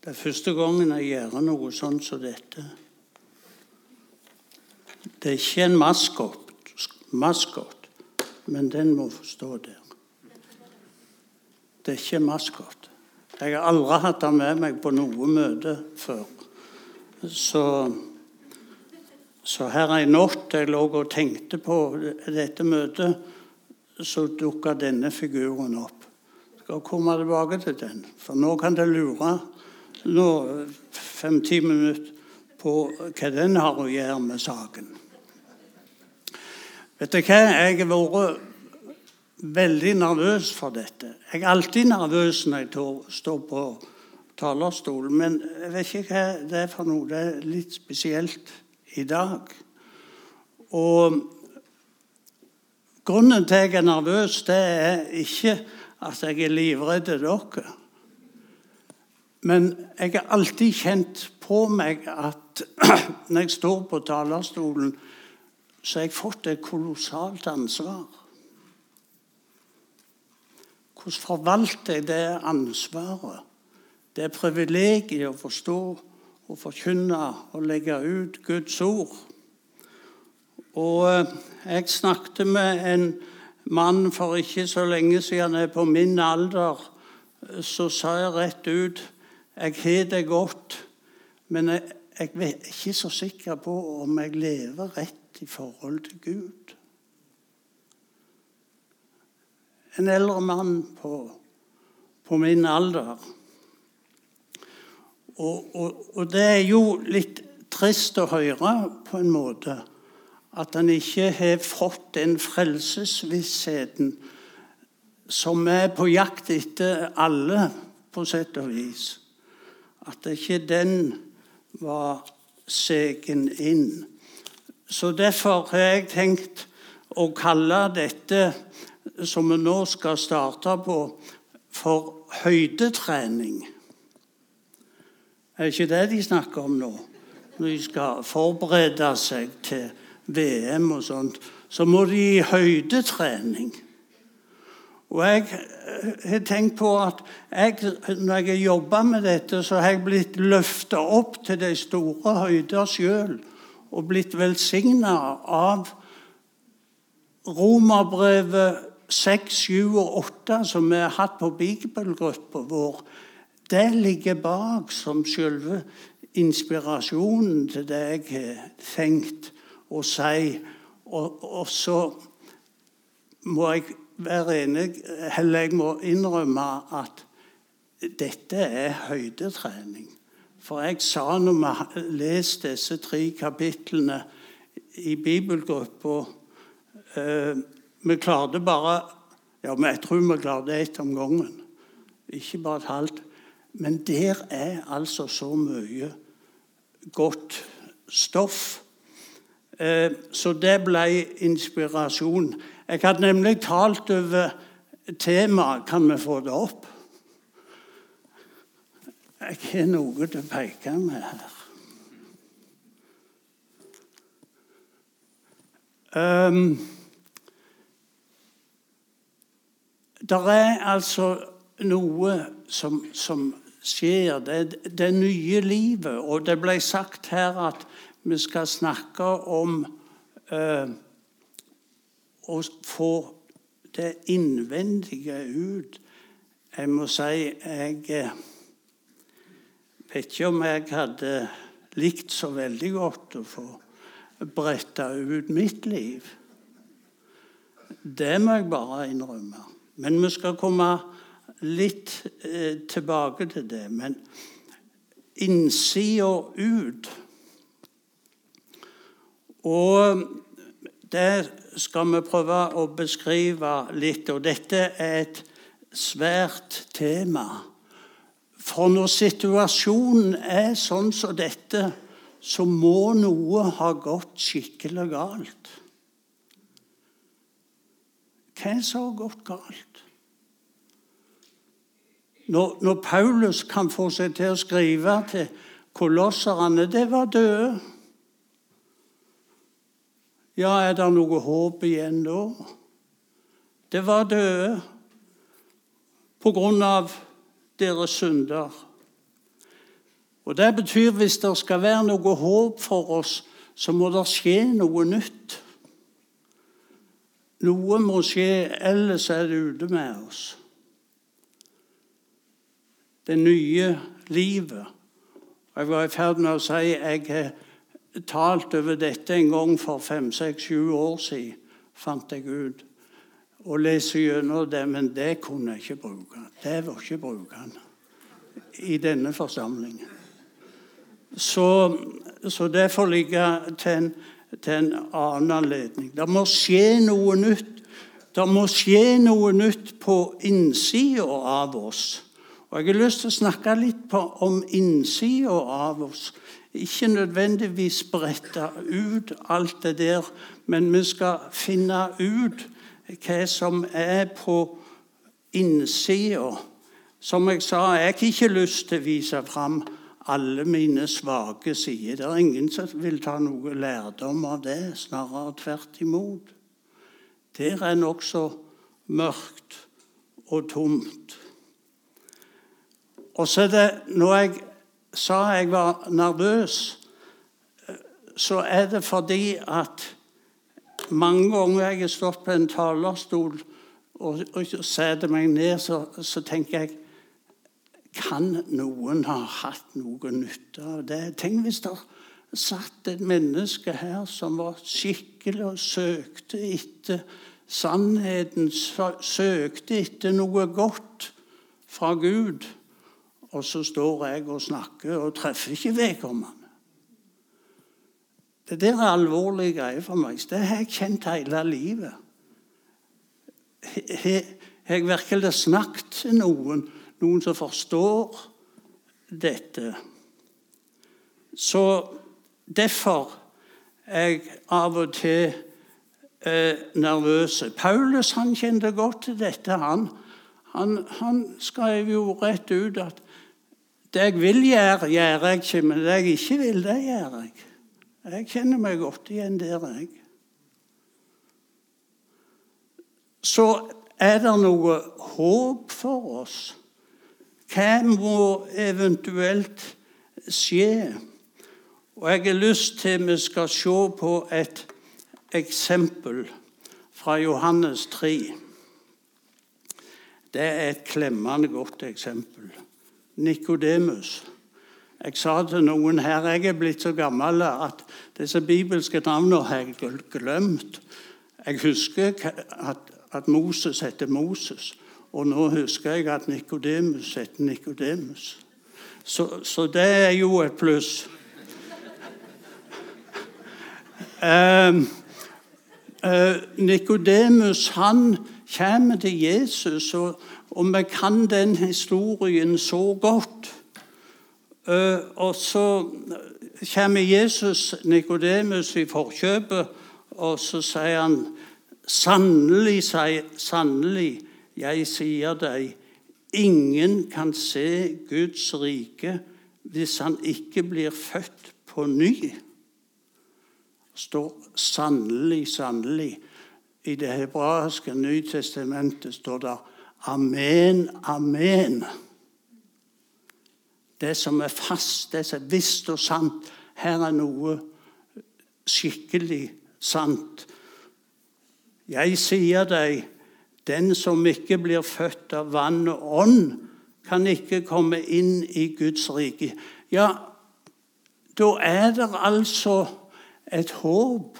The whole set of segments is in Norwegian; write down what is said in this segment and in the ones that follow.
Det er første gangen jeg gjør noe sånt som dette. Det er ikke en maskot, men den må stå der. Det er ikke en maskot. Jeg har aldri hatt den med meg på noe møte før. Så her i natt jeg lå og tenkte på dette møtet, så dukket denne figuren opp. Jeg skal komme tilbake til den, for nå kan det lure 5-10 minutter på hva den har å gjøre med saken. Vet du hva? Jeg har vært veldig nervøs for dette. Jeg er alltid nervøs når jeg står på talerstolen, men jeg vet ikke hva det er for noe. Det er litt spesielt i dag. Og grunnen til at jeg er nervøs, det er ikke at jeg er livredd dere. Men jeg har alltid kjent på meg at når jeg står på talerstolen, så har jeg fått et kolossalt ansvar. Hvordan forvalter jeg det ansvaret? Det er privilegiet å forstå og forkynne og legge ut Guds ord. Og jeg snakket med en mann for ikke så lenge siden, jeg er på min alder, så sa jeg rett ut, jeg har det godt, men jeg er ikke så sikker på om jeg lever rett i forhold til Gud. En eldre mann på min alder. Og det er jo litt trist å høre på en måte, at han ikke har fått den frelsesvissheten som er på jakt etter alle på sett og vis. At ikke den var segen inn. Så derfor har jeg tenkt å kalle dette som vi nå skal starte på, for høydetrening. Er ikke det de snakker om nå? Når de skal forberede seg til VM og sånt, så må de i høydetrening. Og jeg har tenkt på at når jeg har jobbet med dette, så har jeg blitt løftet opp til de store høyder selv, og blitt velsignet av Romerbrevet 6, 7 og 8, som vi har hatt på bibelgruppa vår. Det ligger bak som selve inspirasjonen til det jeg har tenkt å si. Og så må jeg være enig, eller jeg må innrømme at dette er høydetrening. For jeg sa når vi leste disse 3 kapitlene i bibelgruppa, vi klarte bare, jeg tror vi klarte ett om gangen, ikke bare et halvt, men der er altså så mye godt stoff. Så det ble inspirasjon. Jeg hadde nemlig talt over temaet, kan vi få det opp? Jeg har noe til å peke med her. Det er altså noe som skjer, det nye livet, og det ble sagt her at vi skal snakke om å få det innvendige ut. Jeg må si, jeg vet ikke om jeg hadde likt så veldig godt å få brette ut mitt liv. Det må jeg bare innrømme. Men vi skal komme litt tilbake til det. Men innsida ut. Og det skal vi prøve å beskrive litt. Og dette er et svært tema. For når situasjonen er sånn som dette, så må noe ha gått skikkelig galt. Hva er så gått galt? Når Paulus kan få seg til å skrive til kolosserne, det var døde. Ja, er det noe håp igjen da? Det var døde på grunn av deres synder. Og det betyr hvis det skal være noe håp for oss, så må det skje noe nytt. Noe må skje, ellers det ute med oss. Det nye livet. Jeg var i ferd med å si, jeg har talt over dette en gang for 5, 6, 7 år siden, fant jeg ut. Og lese gjennom det, men det kunne jeg ikke bruke. Det var ikke brukende i denne forsamlingen. Så det får ligge til en annen anledning. Det må skje noe nytt. Det må skje noe nytt på innsiden av oss. Og jeg har lyst til å snakke litt om innsiden av oss. Ikke nødvendigvis brette ut alt det der, men vi skal finne ut hva som på innsiden. Som jeg sa, jeg har ikke lyst til å vise frem alle mine svake sider. Det ingen som vil ta noe lærdom av det, snarere tvert imot. Der nok så mørkt og tomt. Og så det, når jeg sa jeg var nervøs, så det fordi at mange ganger jeg har stått på en talerstol og setter meg ned, så tenker jeg, kan noen ha hatt noe nytte av det? Tenk hvis det satt et menneske her som var skikkelig og søkte etter sannheten, søkte etter noe godt fra Gud, og så står jeg og snakker og treffer ikke vedkommende. Det der alvorlige greier for meg. Det har jeg kjent hele livet. Jeg virkelig snakket til noen som forstår dette. Så derfor jeg av og til nervøs. Paulus, han kjente godt til dette. Han skrev jo rett ut at det jeg vil gjøre, gjør jeg ikke, men det jeg ikke vil, det gjør jeg. Jeg kjenner meg godt igjen der, jeg. Så det noe håp for oss. Hva må eventuelt skje? Og jeg har lyst til vi skal se på et eksempel fra Johannes 3. Det et klemmende godt eksempel. Nikodemus. Jeg sa til noen her, jeg blitt så gammel at disse bibelske navnene har jeg glemt. Jeg husker at Moses heter Moses, og nå husker jeg at Nikodemus heter Nikodemus. Så det jo et pluss. Nikodemus, han kommer til Jesus, og vi kan den historien så godt. Og så kommer Jesus Nikodemus i forkjøpet, og så sier han, sannelig, jeg sier deg, ingen kan se Guds rike hvis han ikke blir født på ny. Det står sannelig. I det hebraiske Nytestamentet står det amen, amen. Det som fast, det som visst og sant, her noe skikkelig sant. Jeg sier deg, den som ikke blir født av vann og ånd, kan ikke komme inn i Guds rike. Ja, da det altså et håp.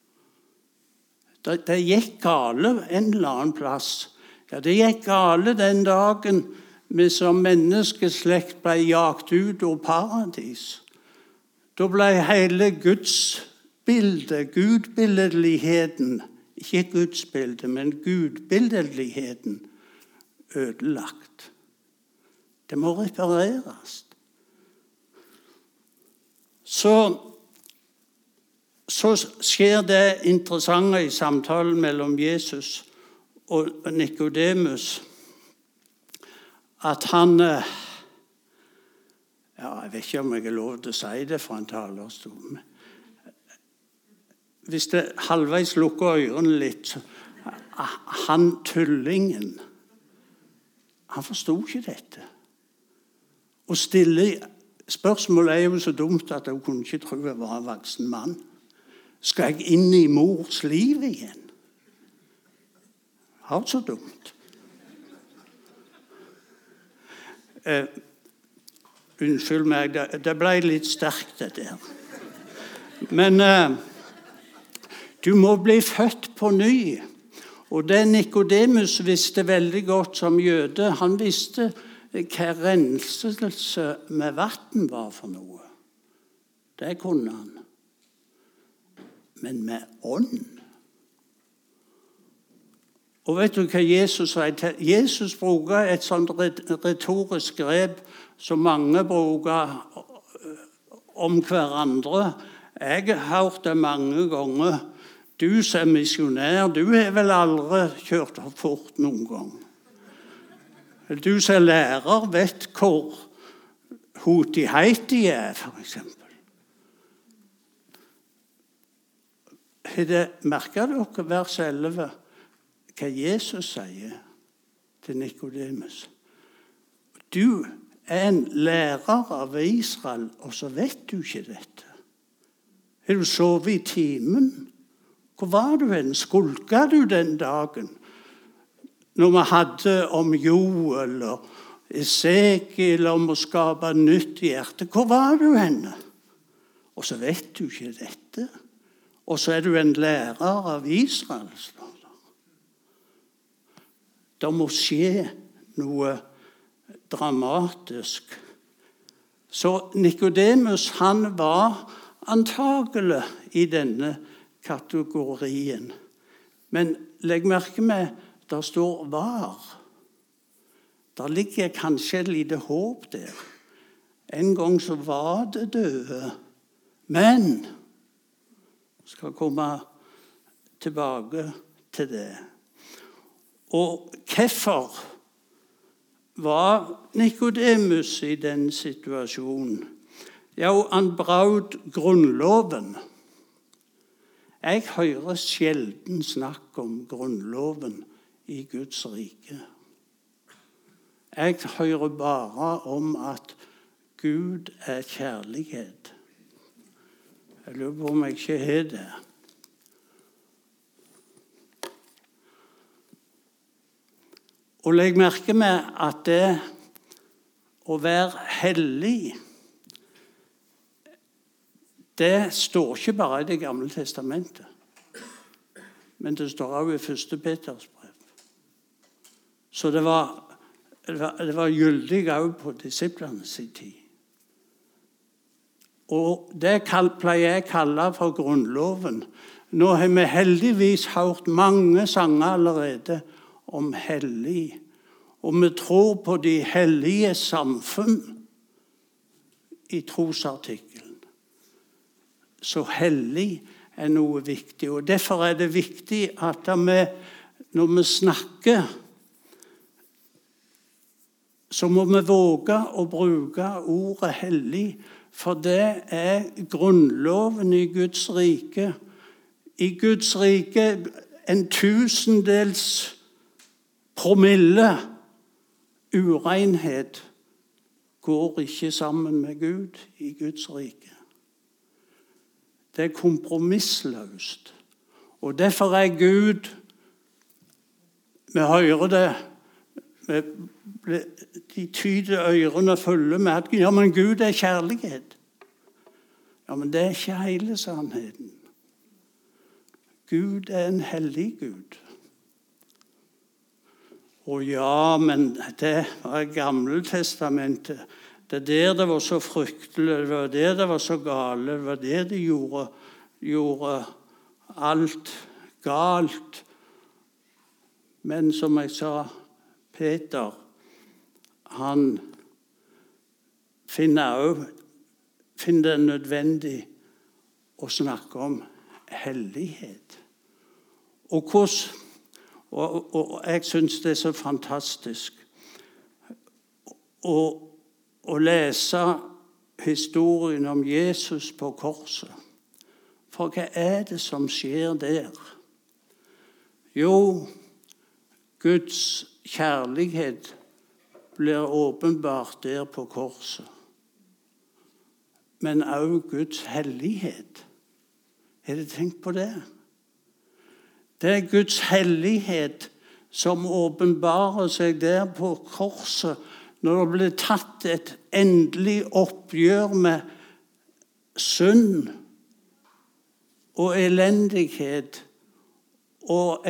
Det gikk gale en eller annen plass. Ja, det gikk gale den dagen vi som menneskeslekt ble jagt ut av paradis. Da ble hele gudsbildet, gudbildeligheten, ikke gudsbildet, men gudbildeligheten ødelagt. Det må repareres. Så skjer det interessante i samtalen mellom Jesus og Nikodemus, at han, jeg vet ikke om jeg har lov til å si det fra en talerstol, hvis det halvveis lukker ørene litt, han tullingen, han forstod ikke dette. Og spørsmålet er jo så dumt at hun kunne ikke tro jeg var en voksen mann. Skal jeg inn i mors liv igjen? Har så dumt. Unnskyld meg, det ble litt sterkt det der. Men du må bli født på ny. Og det Nikodemus visste veldig godt som jøde, han visste hva renselse med vann var for noe. Det kunne han. Men med ånd. Og vet du hva Jesus sier? Jesus bruker et sånt retorisk grep som mange bruker om hverandre. Jeg har hørt det mange ganger. Du som er misjonær, du har vel aldri kjørt fort noen gang. Du som er lærer vet hvor hoti-heiti er, for eksempel. Merker dere vers 11 hva Jesus sier til Nikodemus? Du er en lærer av Israel, og så vet du ikke dette. Har du sovet i timen? Hvor var du hen? Skulka du den dagen? Når vi hadde om Joel og Esekiel om å skape nytt hjerte. Hvor var du henne? Og så vet du ikke dette. Og så er du en lærer av Israel. Det må skje noe dramatisk. Så Nikodemus, han var antagelig i denne kategorien. Men legg merke med, der står var. Der ligger kanskje et lite håp der. En gang så var det døde, men skal komme tilbake til det. Og hvorfor var Nikodemus i den situasjonen? Ja, han brøt grunnloven. Jeg hører sjelden snakk om grunnloven i Guds rike. Jeg hører bare om at Gud er kjærlighet. Jeg lurer på om jeg ikke har det. Og legg merke med at det å være hellig, det står ikke bare i Det gamle testamentet, men det står også i 1. Peters brev. Så det var gyldig også på disiplene sin tid. Og det pleier jeg å kalle for grunnloven. Nå har vi heldigvis hørt mange sanger allerede om hellig. Og vi tror på de hellige samfunn i trosartikkelen. Så hellig er noe viktig. Og derfor er det viktig at når vi snakker, så må vi våge å bruke ordet hellig. For det er grunnloven i Guds rike. I Guds rike en 1000-dels promille urenhet går ikke sammen med Gud i Guds rike. Det er kompromissløst. Og derfor er Gud, vi hører det, de tyde ørene fulle med at ja, men Gud er kjærlighet. Ja, men det er ikke hele sannheten. Gud er en hellig Gud. Og ja, men det var Gamle testamentet. Det er der det var så fryktelig, det var der det var så gale, det var der de gjorde alt galt. Men som jeg sa, Peter, han finner det nødvendig å snakke om hellighet. Og jeg synes det er så fantastisk å lese historien om Jesus på korset. For hva er det som skjer der? Jo, Guds kjærlighet blir åpenbart der på korset. men også Guds hellighet. Har du tenkt på det? Det er Guds hellighet som åpenbarer seg der på korset, når det blir tatt et endelig oppgjør med synd og elendighet, og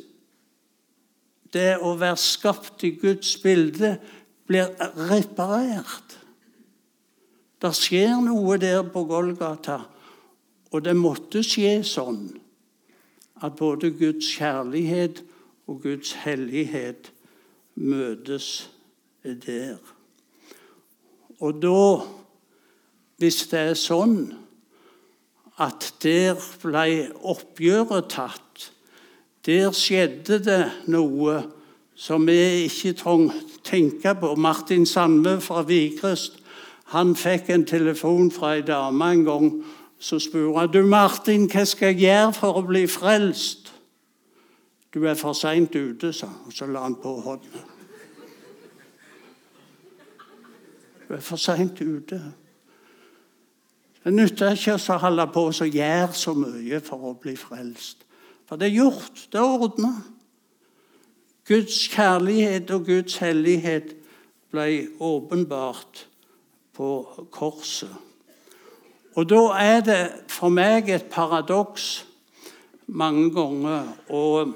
det å være skapt i Guds bilde blir reparert. Det skjer noe der på Golgata, og det måtte skje sånn at både Guds kjærlighet og Guds hellighet møtes der. Og da, hvis det er sånn at der ble oppgjøret tatt, der skjedde det noe som vi ikke tenke på. Martin Sandve fra Vigrest, han fikk en telefon fra en dame en gang, så spurte han: «Du Martin, hva skal jeg gjøre for å bli frelst?» «Du er for sent ute», sa han, og så la han på hånden. Du er for sent ute. Det nytter ikke å holde på og gjøre så mye for å bli frelst. For det er gjort, det er ordnet. Guds kjærlighet og Guds hellighet ble åpenbart på korset. Og da er det for meg et paradoks mange ganger å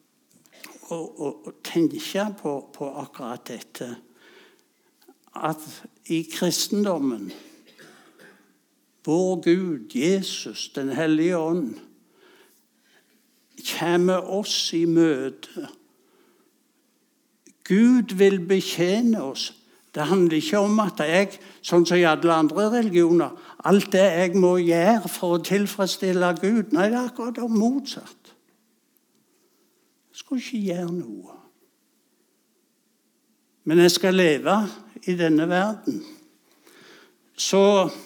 tenke på akkurat dette. At i kristendommen, vår Gud, Jesus, den hellige ånd, kommer oss i møte. Gud vil betjene oss. Det handler ikke om at jeg, sånn som i alle andre religioner, alt det jeg må gjøre for å tilfredsstille Gud. Nei, det er akkurat motsatt. Jeg skal ikke gjøre noe. Men jeg skal leve i denne verden. Så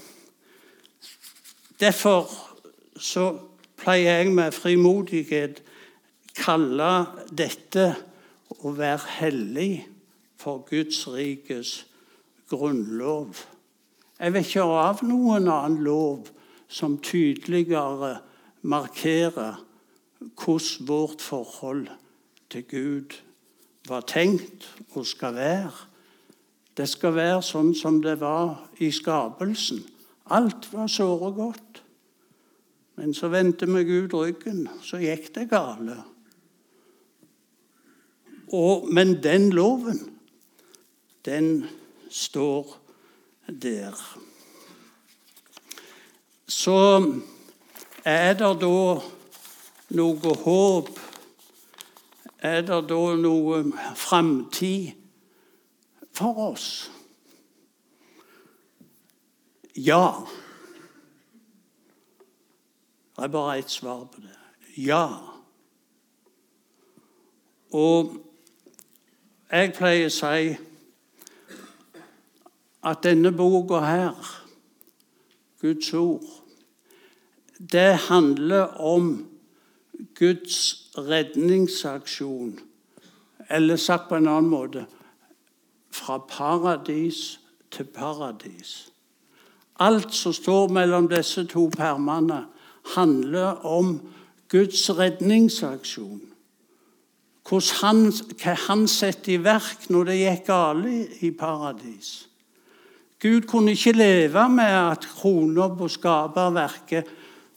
derfor så pleier jeg med frimodighet kalle dette å være hellig for Guds rikes grunnlov. Jeg vet ikke av noen annen lov som tydeligere markerer hvordan vårt forhold til Gud var tenkt og skal være. Det skal være sånn som det var i skapelsen. Alt var såre godt. Men så vendte vi Gud ryggen, så gikk det gale. Men den loven, den står der. Så er det da noe håp? Er det da noe fremtid for oss? Ja. Det er bare ett svar på det. Ja. Og jeg pleier å si at denne boka her, Guds ord, det handler om Guds redningsaksjon, eller sagt på en annen måte, fra paradis til paradis. Alt som står mellom disse to permene handler om Guds redningsaksjon. Hva han setter i verk når det gikk galt i paradis. Gud kunne ikke leve med at kroner på skaperverket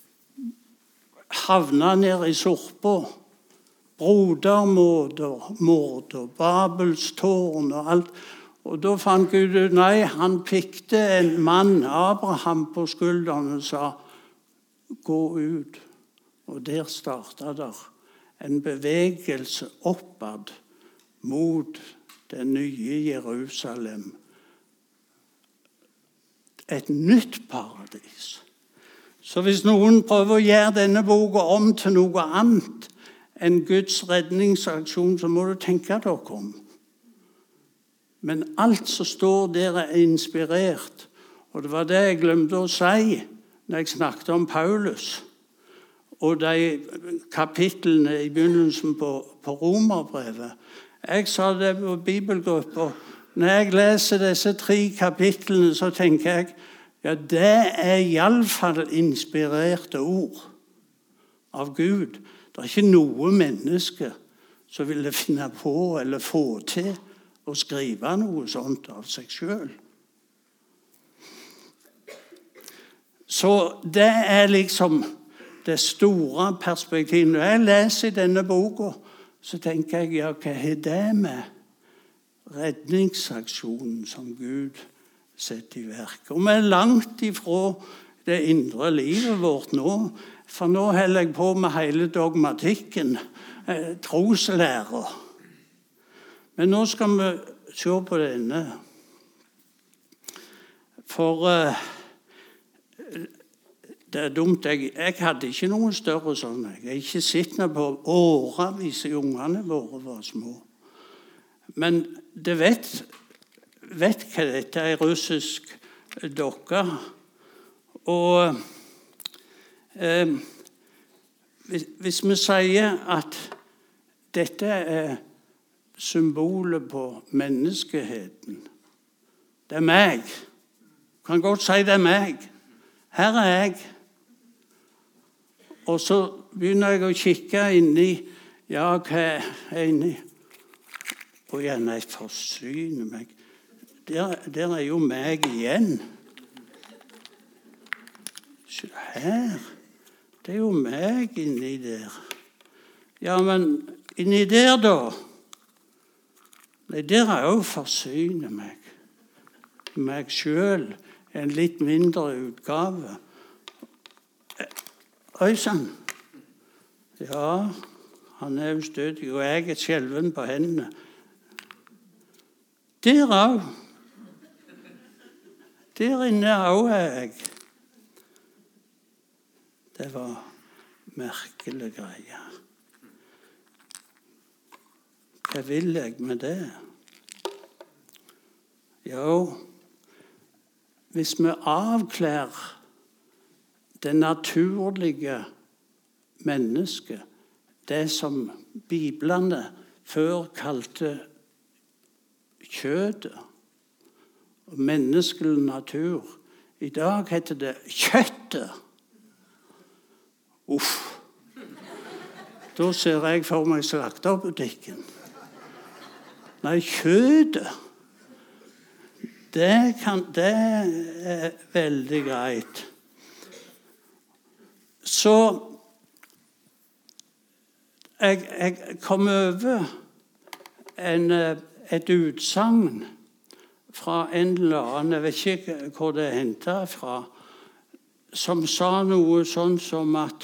havna ned i sorpa. Brodermord, Babels tårn og alt. Og da fant Gud ut, nei, han pikte en mann, Abraham, på skulderen og sa, gå ut. Og der startet der en bevegelse oppad mot det nye Jerusalem. Et nytt paradis. Så hvis noen prøver å gjøre denne boka om til noe annet enn Guds redningsaksjon, så må du tenke dere om. Men alt som står der er inspirert. Og det var det jeg glemte å si når jeg snakket om Paulus. Og de kapitlene i begynnelsen på Romerbrevet. Jeg sa det på bibelgruppa. Når jeg leser disse 3 kapitlene, så tenker jeg, ja, det er i alle fall inspirerte ord av Gud. Det er ikke noe menneske som ville finne på eller få til å skrive noe sånt av seg selv. Så det er liksom det store perspektivet. Når jeg leser i denne boka, så tenker jeg, ja, hva er det med redningsaksjonen som Gud setter i verk? Og vi er langt ifra det indre livet vårt nå, for nå holder jeg på med hele dogmatikken, troslærer. Men nå skal vi se på denne. For det er dumt, jeg hadde ikke noen større sånn. Jeg har ikke sett noe på årevis i ungene våre var små. Men det vet hva dette er, russisk dokke. Og hvis vi sier at dette er symbolet på menneskeheten, det er meg. Jeg kan godt si det er meg. Her er jeg. Og så begynner jeg å kikke inni, ja, hva er inni? Og gjerne jeg forsyner meg. Der er jo meg igjen. Se her. Det er jo meg inni der. Ja, men inni der da? Nei, der er jo forsyner meg. Meg selv. En litt mindre utgave. Oi sann. Ja, han er ustødig, og jeg er skjelven på hendene. Der òg. Der inne òg er jeg. Det var merkelige greier. Hva vil jeg med det? Jo, hvis vi avklærer det naturlige mennesket, det som biblene før kalte kjødet, og menneskelig natur, i dag heter det kjøttet. Uff. Da ser jeg for meg slakterbutikken. Nei, kjødet. Det er veldig greit. Så jeg kom over et utsagn fra en eller annen, jeg vet ikke hvor det hentet fra, som sa noe sånn som at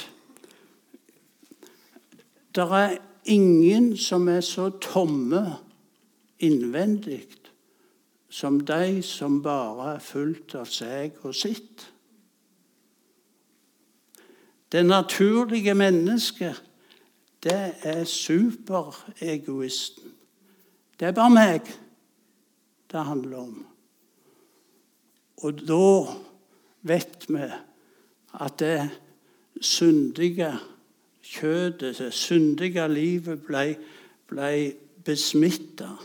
det er ingen som er så tomme innvendig som de som bare er fullt av seg og sitt. Det naturlige mennesket, det er superegoisten. Det er bare meg det handler om. Og da vet vi at det syndige kjødet, det syndige livet ble besmittet.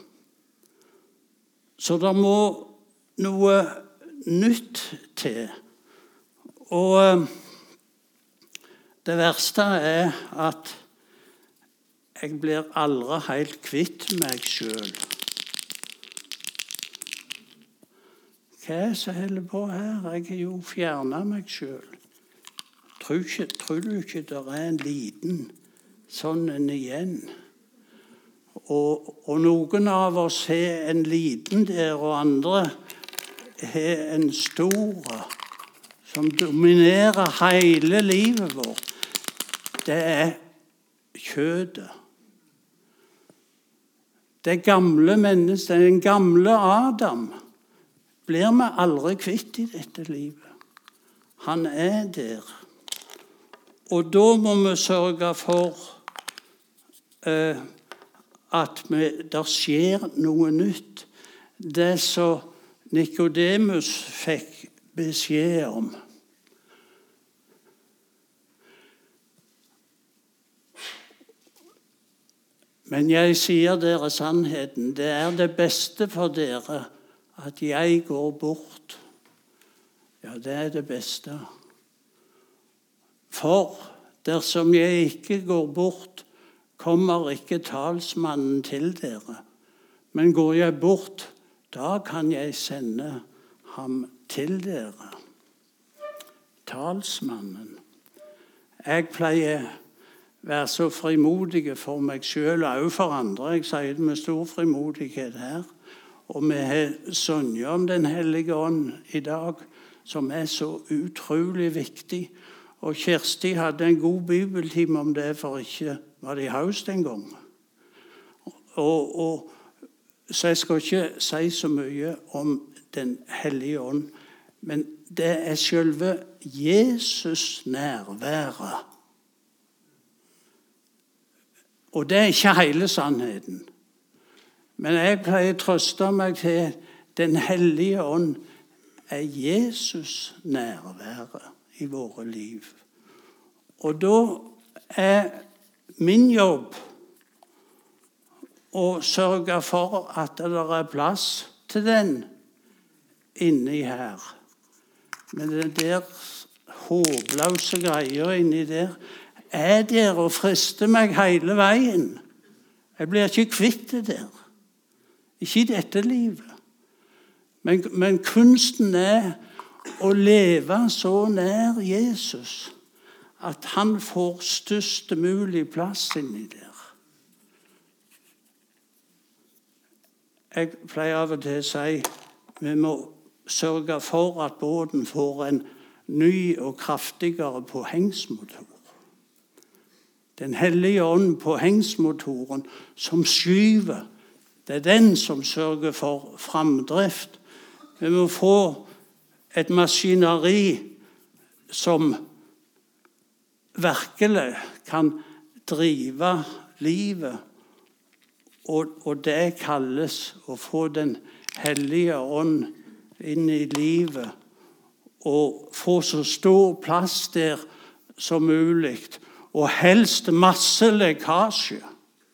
Så det må noe nytt til. Og det verste er at jeg blir aldri helt kvitt meg selv. Hva er det som holder på her? Jeg har jo fjernet meg selv. Tror du ikke det er en liten sånn en igjen? Og noen av oss har en liten der, og andre har en stor som dominerer hele livet vårt. Det er kjødet. Det gamle mennesket, den gamle Adam, blir vi aldri kvitt i dette livet. Han er der. Og da må vi sørge for at der skjer noe nytt. Det som Nikodemus fikk beskjed om. Men jeg sier dere sannheten, det er det beste for dere at jeg går bort. ja, det er det beste. For dersom jeg ikke går bort, kommer ikke talsmannen til dere. Men går jeg bort, da kan jeg sende ham til dere. Talsmannen. Jeg pleier være så frimodige for meg selv og også for andre. Jeg sier det med stor frimodighet her. Og vi har sunget om Den hellige ånd i dag, som er så utrolig viktig. Og Kjersti hadde en god bibeltime om det, for ikke var det i høst en gang. Så jeg skal ikke si så mye om Den hellige ånd, men det er selve Jesus nærværet. Og det er ikke hele sannheten. Men jeg pleier å trøste meg til Den hellige ånd er Jesus nærværet i våre liv. Og da er min jobb å sørge for at det er plass til den inni her. Men det der håpløse greier inni der er der og frister meg hele veien. Jeg blir ikke kvitt det der. Ikke i dette livet. Men kunsten er å leve så nær Jesus at han får størst mulig plass inni der. Jeg pleier av og til å si vi må sørge for at båten får en ny og kraftigere påhengsmotor. Den hellige ånd på hengsmotoren som skyver, det er den som sørger for framdrift. Vi må få et maskineri som virkelig kan drive livet, og det kalles å få Den hellige ånd inn i livet og få så stor plass der som mulig, og helst masse lekkasje.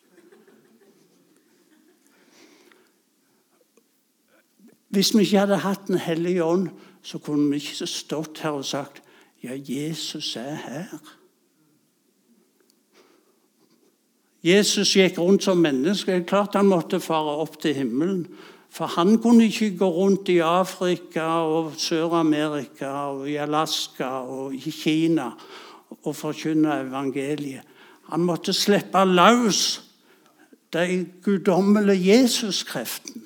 Hvis vi ikke hadde hatt Den hellige ånd, så kunne vi ikke stått her og sagt ja, Jesus er her. Jesus gikk rundt som menneske. Det er klart han måtte fare opp til himmelen. For han kunne ikke gå rundt i Afrika og Sør-Amerika og i Alaska og i Kina og forkynne evangeliet. Han måtte slippe løs de guddommelige Jesus-kreftene.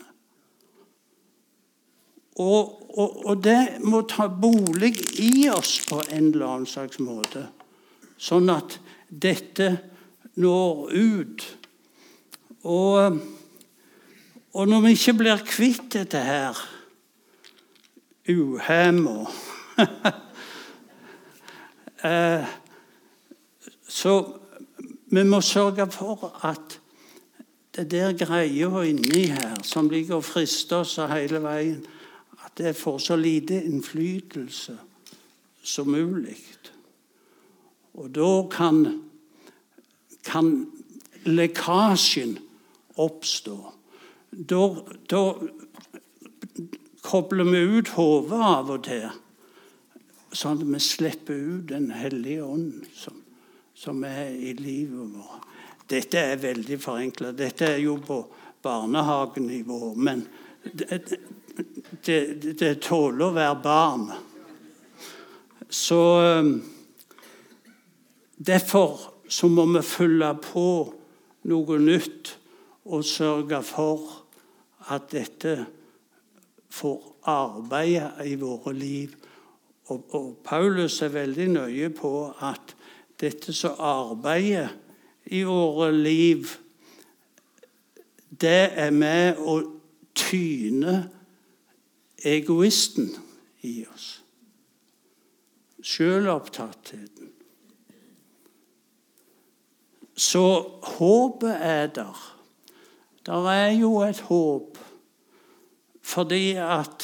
Og det må ta bolig i oss på en eller annen slags måte, sånn at dette når ut. Og når vi ikke blir kvitt dette her, uhemmet, så vi må sørge for at det der greier inni her, som ligger og frister oss hele veien, at det får så lite innflytelse som mulig. Og da kan lekkasjen oppstå. Da kobler vi ut hodet av og til, sånn at vi slipper ut Den hellige ånd som er i livet vårt. Dette er veldig forenklet. Dette er jo på barnehagenivå, men det tåler å være barn. Så derfor så må vi fylle på noe nytt og sørge for at dette får arbeide i våre liv. Og Paulus er veldig nøye på at dette som arbeider i våre liv, det er med å tyne egoisten i oss. Selvopptattheten. Så håpet er der. Der er jo et håp, fordi at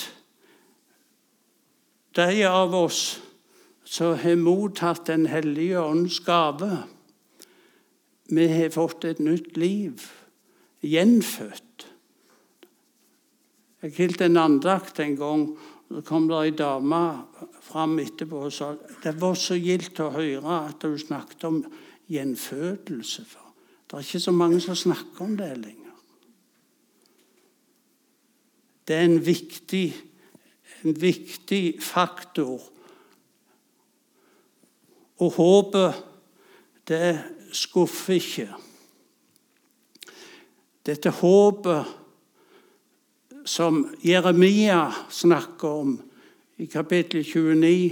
de av oss som har mottatt Den hellige ånds gave, vi har fått et nytt liv, gjenfødt. Jeg hilt en andakt en gang, Så kom det en dame frem etterpå og sa det var så gildt å høre at du snakket om gjenfødelse. For det ikke så mange som snakker om det lenger. Det en viktig faktor. Og håpet, det skuffer ikke. Dette håpet som Jeremia snakker om i kapittel 29,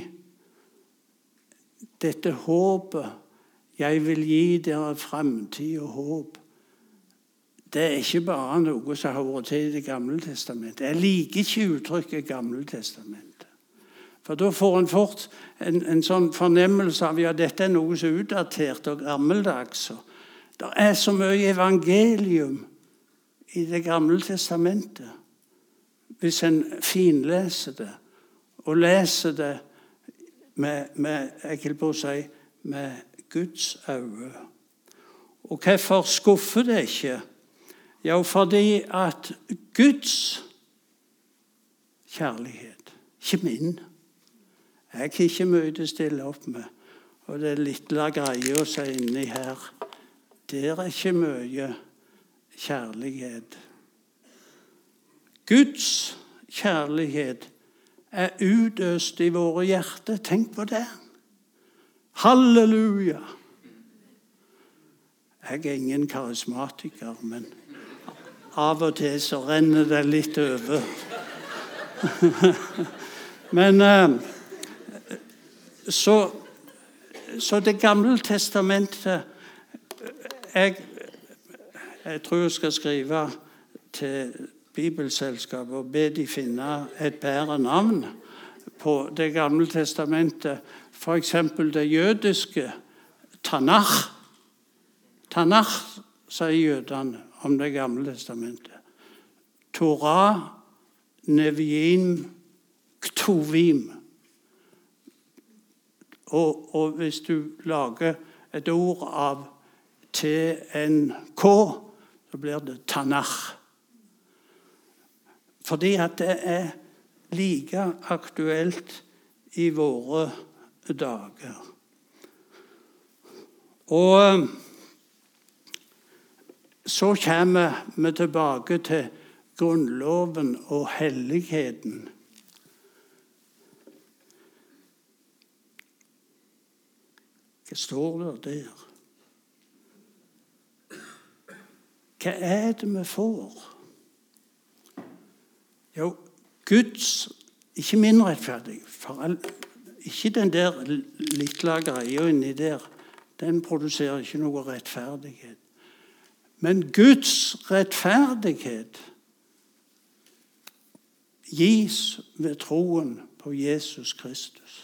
dette håpet, jeg vil gi dere fremtid og håp, det ikke bare noe som har vært til i Det gamle testamentet. Jeg liker ikke uttrykket Gamle testamentet. For da får en fort en sånn fornemmelse av at dette noe så utdatert og gammeldags. Det så mye evangelium i Det gamle testamentet. Hvis en finleser det og leser det med Guds øyne. Og hvorfor skuffer det ikke? Jo, fordi at Guds kjærlighet, ikke min, jeg har ikke mye til å stille opp med, og det lille greia å si inni her, det ikke mye kjærlighet. Guds kjærlighet utøst i våre hjerter. Tenk på det. Halleluja! Jeg ingen karismatiker, men av og til så renner det litt over. Men så Det gamle testamentet, jeg tror jeg skal skrive til Bibelselskapet og be de finne et bedre navn på Det gamle testamentet. For eksempel det jødiske Tanakh. Tanakh, sier jødene om Det gamle testamentet. Torah, Neviim, Ktuvim. Og hvis du lager et ord av TNK, så blir det Tanakh. Fordi at det like aktuelt i våre dager. Og så kommer vi tilbake til grunnloven og helligheten. Hva står det der? Hva det vi får? Jo, Guds, ikke min rettferdig, ikke den der lille greia inni der, den produserer ikke noe rettferdighet. Men Guds rettferdighet gis ved troen på Jesus Kristus.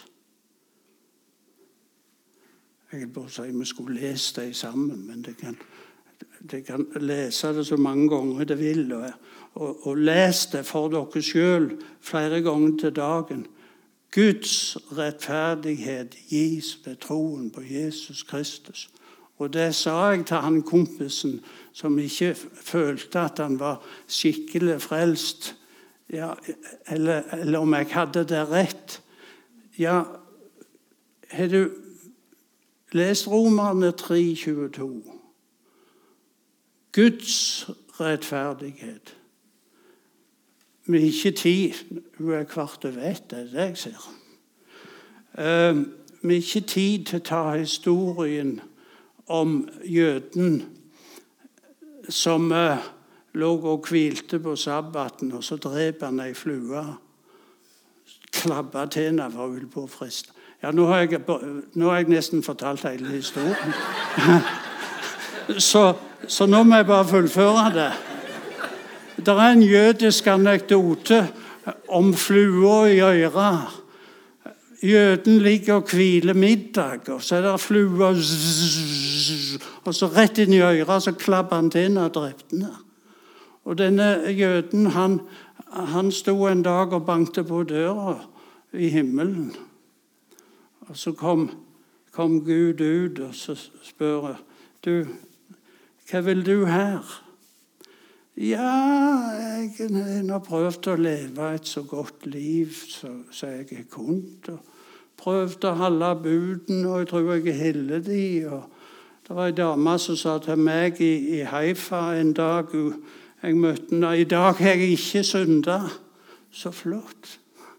Jeg vil bare si at vi skulle lese det sammen, men det kan lese det så mange ganger det vil, og les det for dere selv flere ganger til dagen. Guds rettferdighet gis ved troen på Jesus Kristus. Og det sa jeg til han kompisen som ikke følte at han var skikkelig frelst. Ja, eller om jeg hadde det rett. Ja, har du lest Romerne 3:22? Guds rettferdighet. Vi har ikke tid. Hun kvart over ett, det det jeg ser. Vi har ikke tid til å ta historien om jøden som lå og hvilte på sabbaten, og så drep han ei flue. Klabba til henne for å på frist. Ja, nå har jeg nesten fortalt hele historien. Så nå må jeg bare fullføre det. Det en jødisk anekdote om flua i øret. Jøden ligger og hviler middag, og så det flua, og så rett inn i øret, så klabber han til henne og drepte henne. Og denne jøden, han stod en dag og bankte på døra i himmelen. Og så kom Gud ut, og så spør du, hva vil du her? Ja, jeg har prøvd å leve et så godt liv som jeg kunne. Prøvd å holde buden, og jeg tror jeg holder de. Og det var en dame som sa til meg i Haifa en dag, jeg møtte henne, i dag har jeg ikke syndet. Så flott.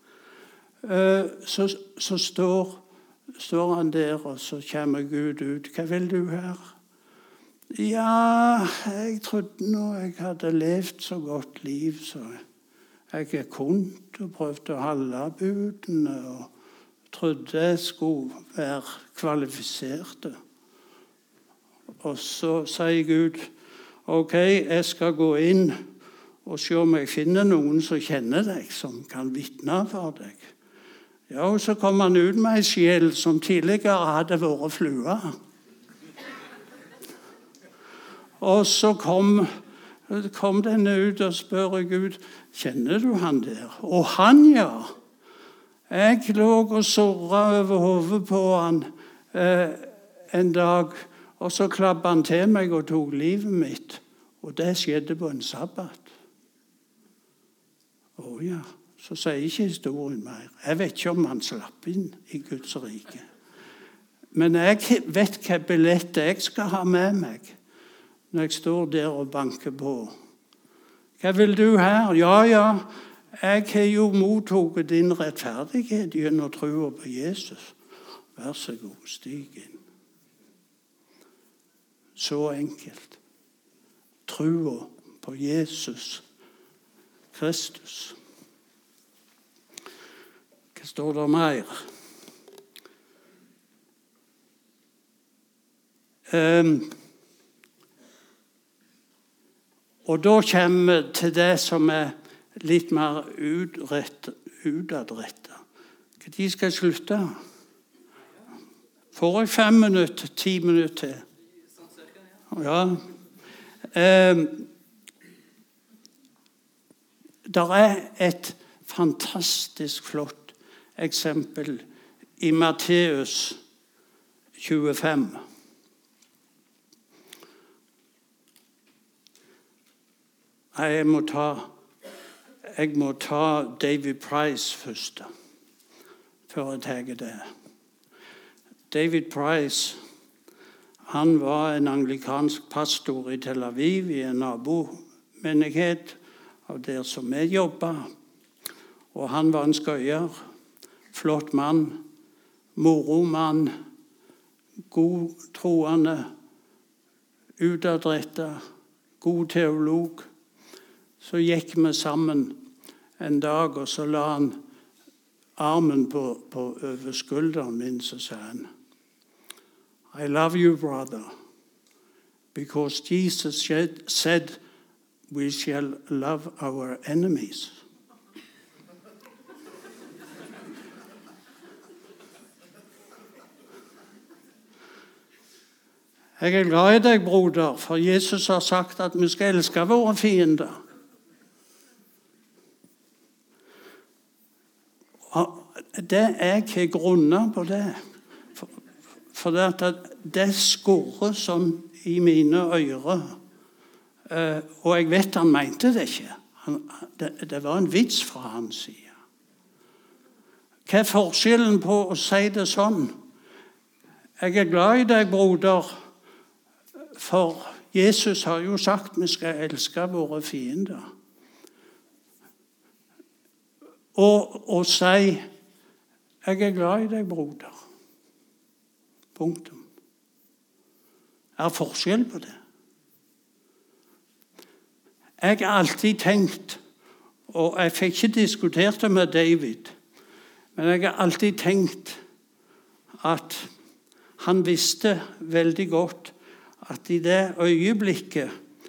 Så står han der, og så kommer Gud ut. Hva vil du her? Ja, jeg trodde nå jeg hadde levd så godt liv, så jeg kunne og prøvde å holde budene, og trodde jeg skulle være kvalifisert. Og så sier Gud, ok, jeg skal gå inn og se om jeg finner noen som kjenner deg, som kan vitne for deg. Ja, og så kom han ut med en sjel som tidligere hadde vært flua. Og så kom denne ut og spør Gud, kjenner du han der? Og han, ja. Jeg lå og surret over hodet på han en dag, og så klappet han til meg og tok livet mitt. Og det skjedde på en sabbat. Ja, så sier ikke historien mer. Jeg vet ikke om han slapp inn i Guds rike. Men jeg vet hva billett jeg skal ha med meg når jeg står der og banker på. Hva vil du her? Ja, jeg har jo mottatt din rettferdighet gjennom troen på Jesus. Vær så god, stig inn. Så enkelt. Troen på Jesus Kristus. Hva står det mer? Og da kommer vi til det som litt mer utadrettet. Når skal jeg slutte? Får jeg 5 minutter, 10 minutter til? Ja. Det et fantastisk flott eksempel i Matteus 25. Jeg må ta David Price først, før jeg tar det. David Price, han var en anglikansk pastor i Tel Aviv, i en nabomenighet av der som vi jobbet. Og han var en skøyer, flott mann, moromann, god troende, utadrettet, god teolog. Så gikk vi sammen en dag, og så la han armen på over skulderen min, så sa han, I love you, brother, because Jesus said we shall love our enemies. Jeg er glad i deg, broder, for Jesus har sagt at vi skal elske våre fiender. Det jeg grunner på det, for det skorrer sånn i mine ører. Og jeg vet han mente det ikke. Det var en vits fra hans side. Hva er forskjellen på å si det sånn? Jeg er glad i deg, broder, for Jesus har jo sagt vi skal elske våre fiender. Og si, jeg er glad i deg, broder. Punktum. Er forskjell på det? Jeg har alltid tenkt, og jeg fikk ikke diskutert det med David, men jeg har alltid tenkt at han visste veldig godt at i det øyeblikket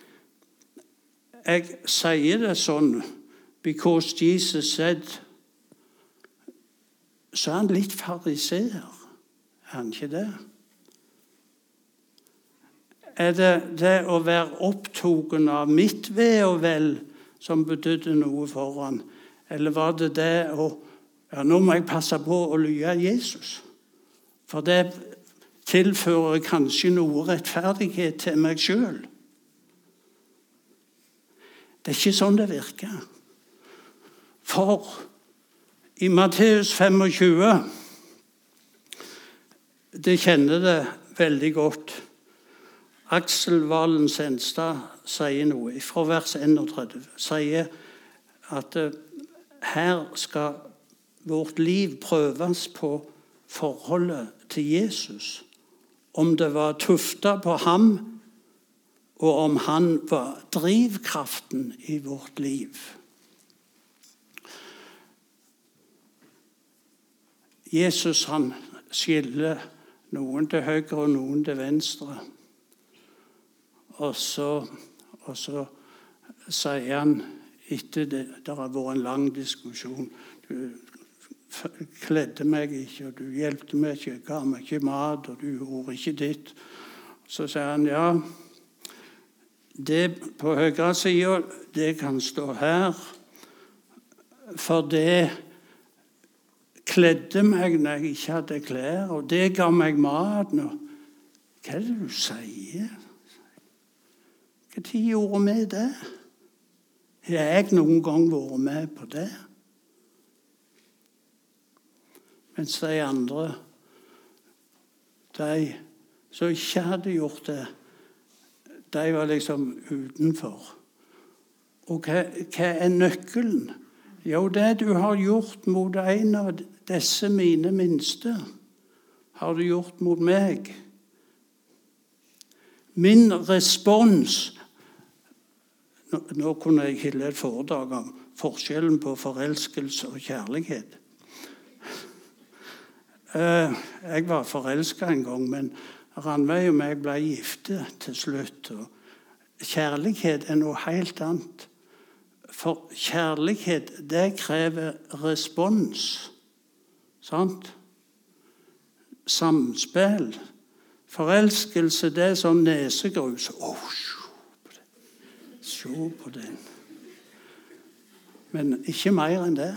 jeg sier det sånn, because Jesus said, så er han litt fariseer. Er han ikke det? Er det å være opptagen av mitt ve og vel som betydde noe for han? Eller var det å, nå må jeg passe på å lyve Jesus? For det tilfører kanskje noe rettferdighet til meg selv. Det er ikke sånn det virker. For i Matteus 25, det kjenner det veldig godt. Aksel Valen Senstad sier noe fra vers 31. Sier at her skal vårt liv prøves på forholdet til Jesus. Om det var tuftet på ham, og om han var drivkraften i vårt liv. Jesus han skiller noen til høyre og noen til venstre. Og så sier han etter det har vært en lang diskusjon. Du kledde meg ikke, og du hjelpte meg ikke, ga meg ikke mat, og du gjorde ikke ditt. Så sier han, ja, det på høyre siden, det kan stå her, for det kledde meg når jeg ikke hadde klær, og det ga meg mat. Hva er det du sier? Hva tid gjorde vi det? Har jeg noen gang vært med på det? Mens de andre, de som ikke hadde gjort det, de var liksom utenfor. Og hva er nøkkelen? Jo, det du har gjort mot en av disse mine minste, har du gjort mot meg. Min respons. Nå kunne jeg holde et foredrag om forskjellen på forelskelse og kjærlighet. Jeg var forelsket en gang, men Ranveig og meg ble gifte til slutt. Kjærlighet er noe helt annet. For kjærlighet, det krever respons. Sant? Samspill. Forelskelse, det er sånn nesegrus. Se på den. Men ikke mer enn det.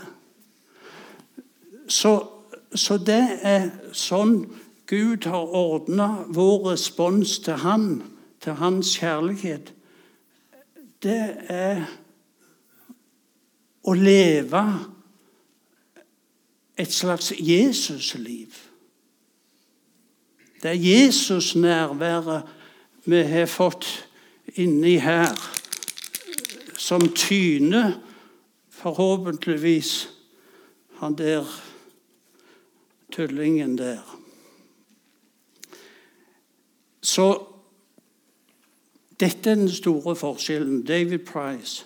Så det er sånn Gud har ordnet vår respons til han, til hans kjærlighet. Det er å leve et slags Jesus-liv. Det er Jesus-nærværet vi har fått inni her, som tyner forhåpentligvis han der tullingen der. Så dette er den store forskjellen. David Price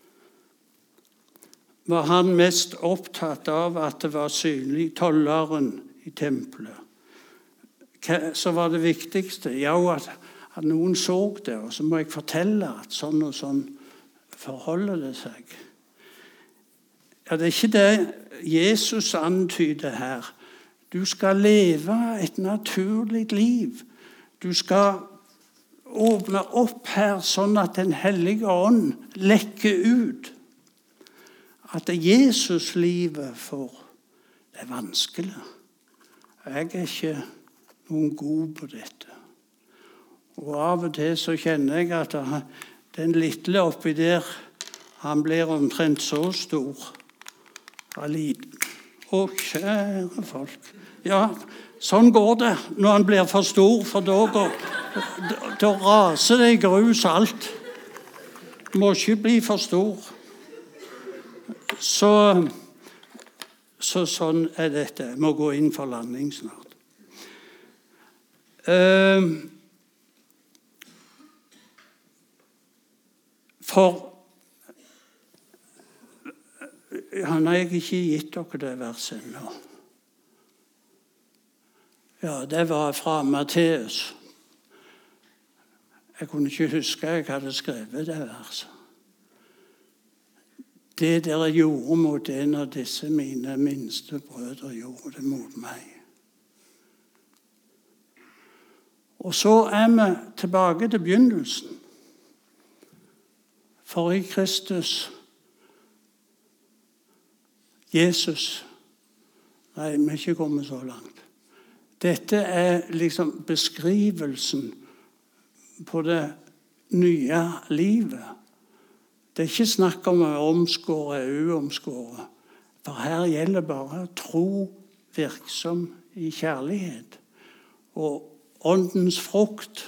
var han mest opptatt av at det var synlig tolleren i tempelet. Så var det viktigste at noen så det, og så må jeg fortelle at sånn og sånn forholder det seg. Ja, det er ikke det Jesus antyder her. Du skal leve et naturlig liv. Du skal åpne opp her sånn at den hellige ånd lekker ut. At Jesus-livet det er vanskelig. Jeg er ikke noen god på dette. Og av og til så kjenner jeg at den lille oppi der, han blir omtrent så stor. Å, kjære folk. Ja, sånn går det når han blir for stor, for da raser det i grus alt. Må ikke bli for stor. Så sånn er dette. Jeg må gå inn for landing snart. Han har jeg ikke gitt dere det verset ennå. Ja, det var fra Matteus. Jeg kunne ikke huske jeg hadde skrevet det verset. Det dere gjorde mot en av disse mine minste brødre, gjorde det mot meg. Og så er vi tilbake til begynnelsen. For i Kristus, Jesus, nei, vi er ikke kommet så langt. Dette er liksom beskrivelsen på det nye livet. Det er ikke snakk om å omskåre uomskåre. For her gjelder bare tro virksom i kjærlighet. Og åndens frukt,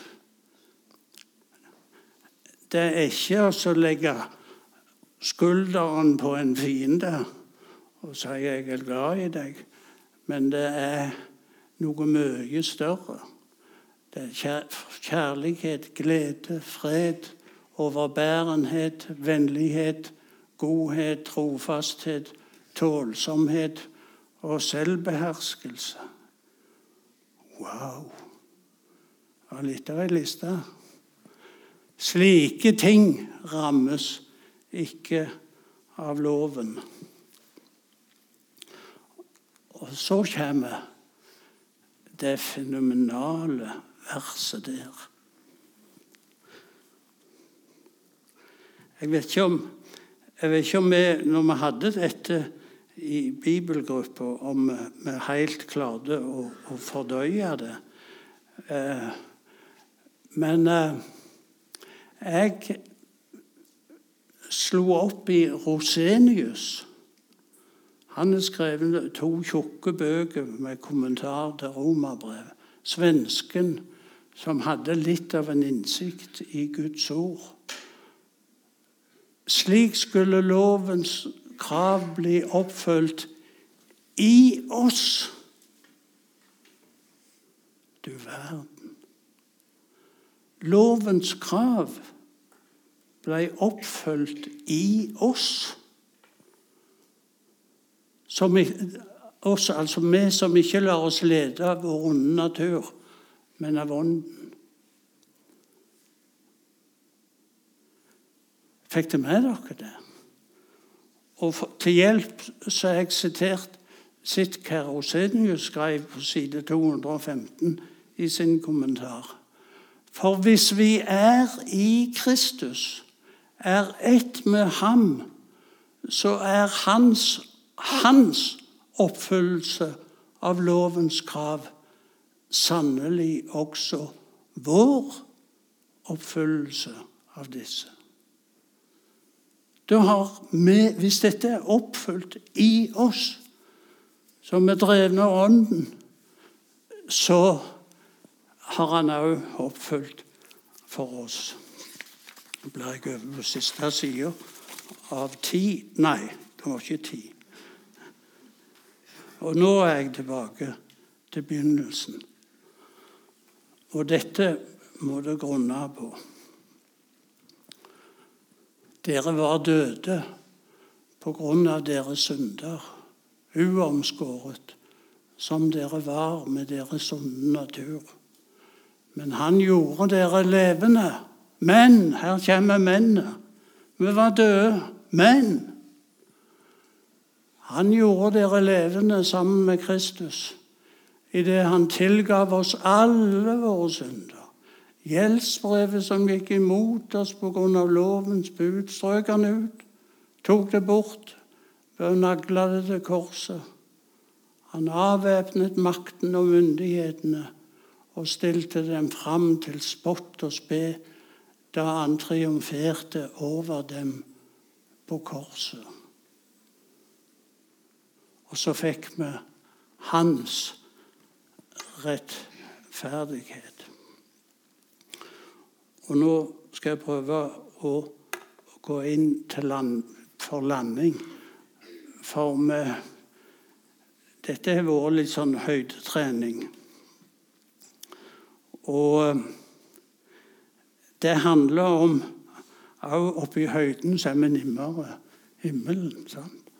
det er ikke å legge skulderen på en fiende og si jeg er glad i deg, men det er noe mye større. Det er kjærlighet, glede, fred, overbærenhet, vennlighet, godhet, trofasthet, tålsomhet og selvbeherskelse. Wow! Det var litt av en liste. Slike ting rammes ikke av loven. Og så kommer det fenomenale verset der. Jeg vet ikke om vi, når vi hadde dette i bibelgruppa, om vi helt klarte å fordøye det. Men jeg slo opp i Rosenius. Han har skrevet 2 tjukke bøker med kommentar til Romerbrevet. Svensken som hadde litt av en innsikt i Guds ord. Slik skulle lovens krav bli oppfylt i oss. Du verden. Lovens krav ble oppfylt i oss. Altså vi som ikke lar oss lede av vår onde natur, men av ånden. Fikk det med dere det? Og til hjelp så har jeg sitert hva Rosenius skrev på side 215 i sin kommentar. For hvis vi er i Kristus, er ett med ham, så er hans oppfyllelse av lovens krav sannelig også vår oppfyllelse av disse. Hvis dette er oppfylt i oss, som er drevne av ånden, så har han også oppfylt for oss. Nå blir jeg over på siste siden av 10. Nei, det var ikke 10. Og nå er jeg tilbake til begynnelsen. Og dette må det grunne på. Dere var døde på grunn av deres synder, uomskåret, som dere var med deres onde natur. Men han gjorde dere levende. Men, her kommer mennene. Vi var døde, men han gjorde dere levende sammen med Kristus, i det han tilgav oss alle våre synder. Gjeldsbrevet som gikk imot oss på grunn av lovens bud, strøk han ut, tok det bort, naglet det til korset. Han avvæpnet makten og myndighetene og stilte dem fram til spott og spe, da han triumferte over dem på korset. Og så fikk vi hans rettferdighet. Og nå skal jeg prøve å gå inn for landing. For dette har vært litt sånn høydetrening. Og det handler om, også oppe i høyden så er vi nærmere himmelen, sant?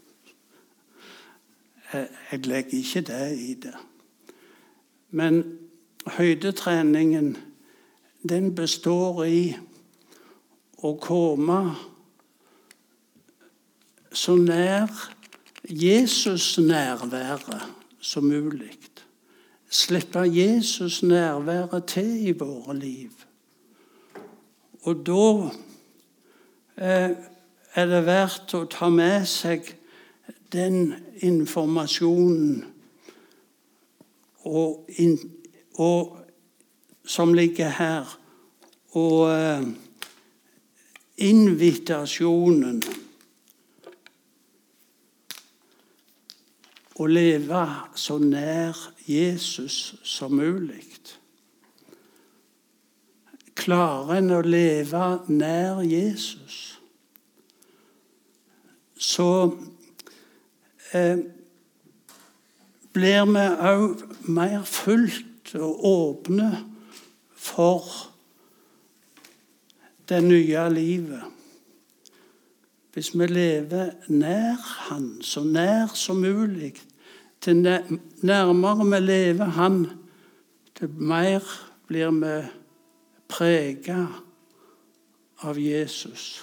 Jeg legger ikke det i det. Men høydetreningen, den består i å komme så nær Jesus nærværet som mulig. Slippe Jesus nærværet til i våre liv. Og da er det verdt å ta med seg den informasjonen og som ligger her, og invitasjonen å leve så nær Jesus som mulig. Klarer en å leve nær Jesus, så blir vi også mer fullt og åpne for det nye livet. Hvis vi lever nær han, så nær som mulig, til nærmere vi lever han, til mer blir vi preget av Jesus.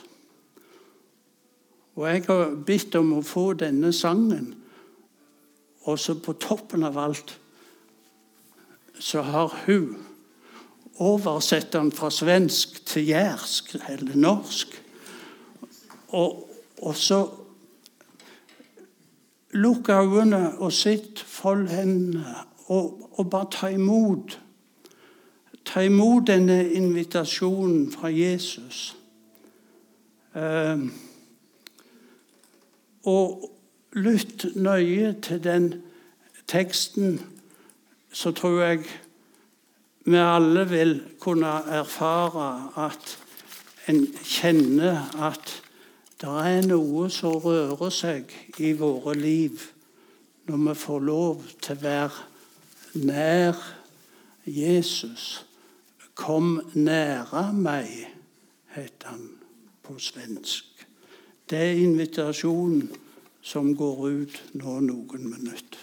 Og jeg har bedt om å få denne sangen, og så på toppen av alt, så har hun oversett den fra svensk til jærsk, eller norsk. Og så lukk øynene og sitt, fold hendene, og bare ta imot. Ta imot denne invitasjonen fra Jesus. Og lytt nøye til den teksten, så tror jeg vi alle vil kunne erfare at en kjenner at det er noe som rører seg i våre liv når vi får lov til å være nær Jesus. Kom nære meg, heter han på svensk. Det er invitasjonen som går ut nå noen minutter.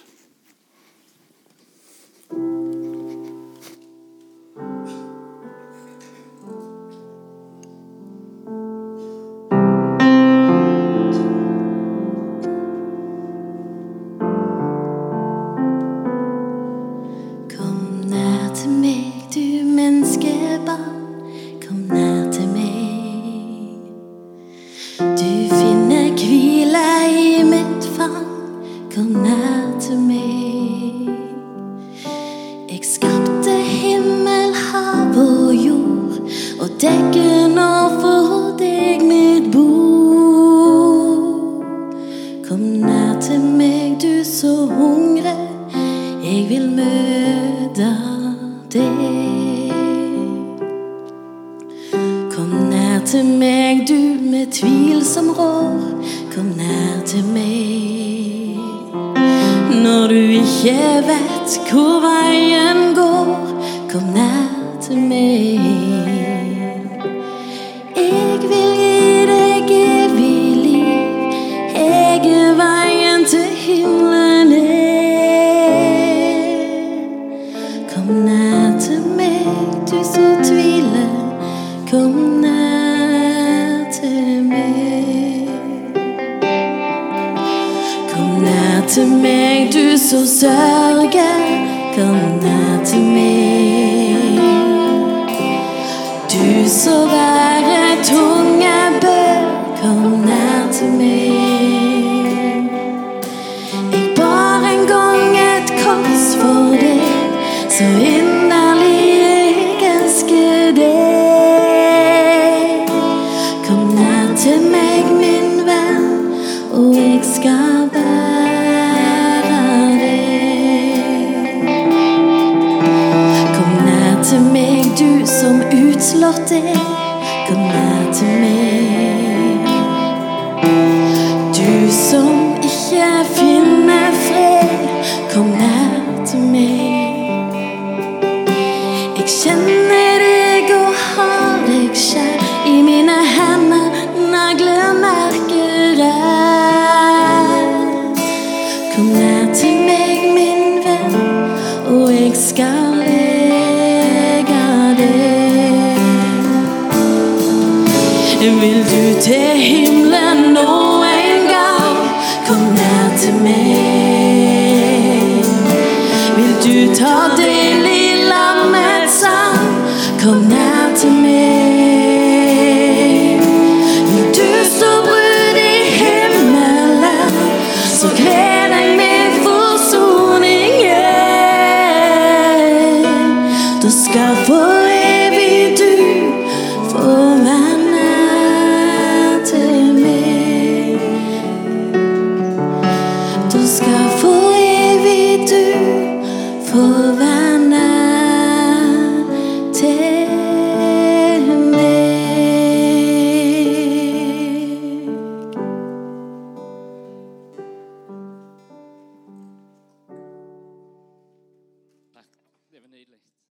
Skal for evig du få være nær. nydelig.